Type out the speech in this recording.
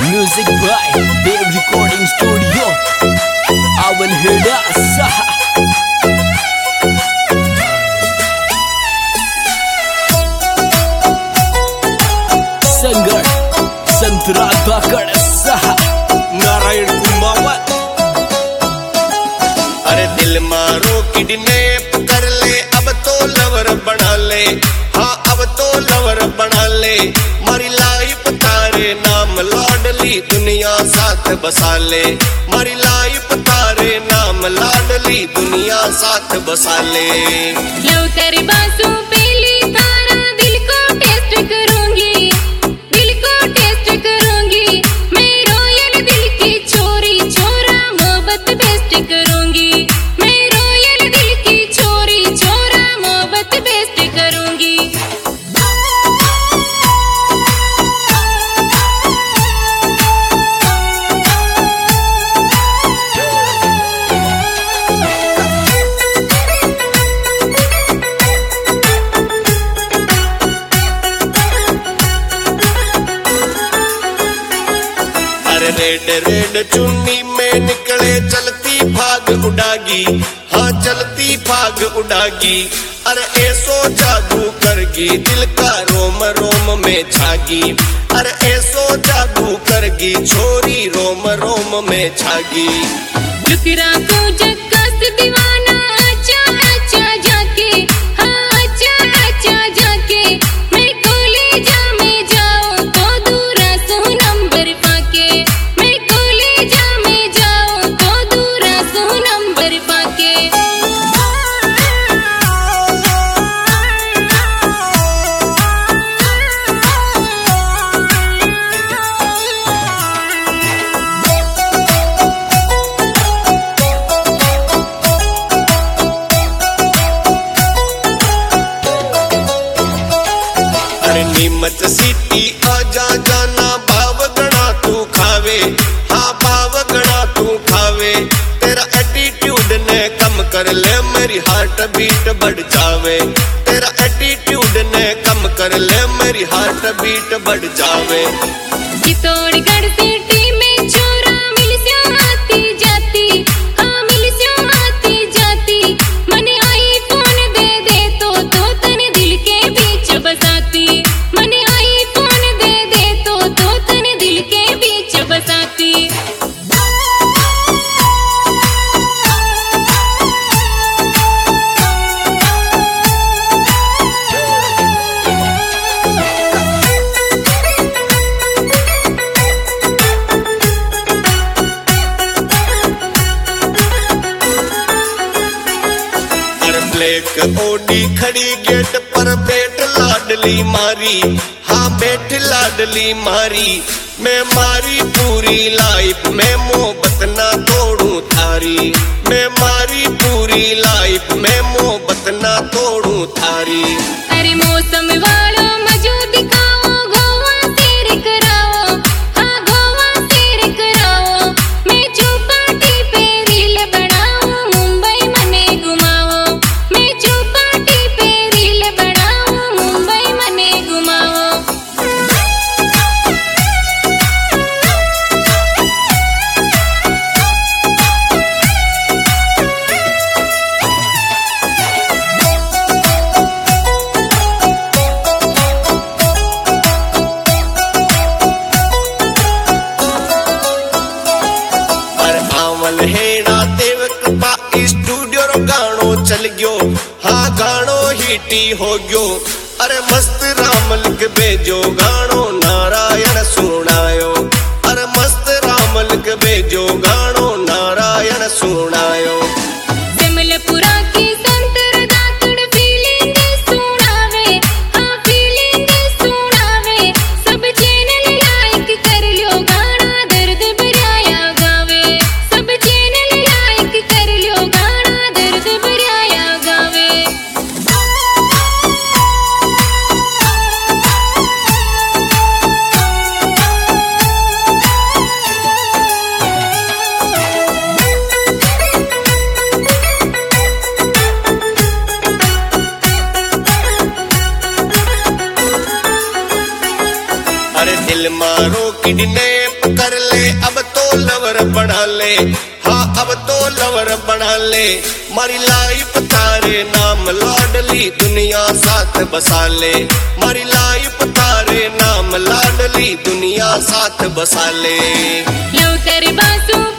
Music by Dave Recording Studio. Awan Heda Saha. Singer Santra Bakad Saha. Narayan Kumbawat. अरे दिल मारो kidnap कर ले, अब तो लवर बना ले। हाँ अब तो लवर बना ले। मारी लाइफ तारे नाम लाडली, दुनिया साथ बसा ले। मारी लाइफ तारे नाम लाडली, दुनिया साथ बसा ले। लो तेरी बासों पे ली तारा, दिल को टेस्ट करूंगी, दिल को टेस्ट करूंगी। मैं रॉयल दिल की चोरी चोरा मोहब्बत बेस्ट करूंगी। मैं रॉयल दिल की चोरी चोरा मोहब्बत बेस्ट करूंगी। अरे रेड रेड चुन्नी में निकले चलती भाग उड़ागी। हाँ चलती भाग उड़ागी। अरे ऐसो जादू करगी, दिल का रोम रोम में छागी। अरे ऐसो जादू करगी, छोरी रोम रोम में छागी। लुकरा को जक्कस दीवाना, अच्छा अच्छा जाके, हाँ अच्छा अच्छा जाके। मैं कॉलेजा में जाऊं तो दूरा सो नंबर पाके। मैं कॉलेजा में जाऊं तो दूरा सो नंबर पाके। अरे नीमच सीटी आजा जाना, बावगना तू खावे। हाँ बावगना तू खावे। तेरा एटीट्यूड ने कम कर ले, मेरी हार्ट बीट बढ़ जावे। तेरा एटीट्यूड ने कम कर ले, मेरी हार्ट बीट बढ़ जावे। चित्तौड़गढ़ सिटी में छोरा मिल स्यो आती जाती, हाँ मिल स्यो आती जाती। मने आईफोन दे दे तो तने दिल के बीच बसाती। मने आईफोन दे दे तो तने दिल के बीच बसाती। ब्लैक ओडी खड़ी गेट पर, बैठ लाडली मारी। हाँ बैठ लाडली मारी। मैं मारी पूरी लाइफ में मोहब्बत ना तोड़ू थारी। मैं मारी पूरी लाइफ में मोहब्बत ना तोड़ू थारी। अरे मौसम वालों मजो दिखाओ, गोवा तेरे कराओ, हाँ गोवा तेरे कराओ। मैं चौपाटी पे रील बनाऊं, मुंबई मने घुमाओ। मैं चौपाटी पे रील बनाऊं, मुंबई मने घुमाओ। हेड़ा देवक पा स्टूडियो रो गानो चल गयो। हाँ गानो हिटी हो गयो। अरे मस्त राम लिख भेजो गानो, नारायण सुनायो। अरे मस्त राम लिख भेजो गानो, नारायण सुनायो। जमलपुरा की संतर दातड़ फीलिंग सुनावे, हाँ फीलिंग सुनावे। सब चैनल लाइक कर लियो, गाना दर्द भराया गावे। सब चैनल लाइक कर लियो, गाना दर्द भराया गावे। अरे दिल मारो किडनैप कर ले, अब तो लवर बना ले, हाँ अब तो लवर बना ले। मारी लाइफ तारे नाम लाडली, दुनिया साथ बसा ले। मारी लाइफ तारे नाम लाडली, दुनिया साथ बसा ले। लवकर बासू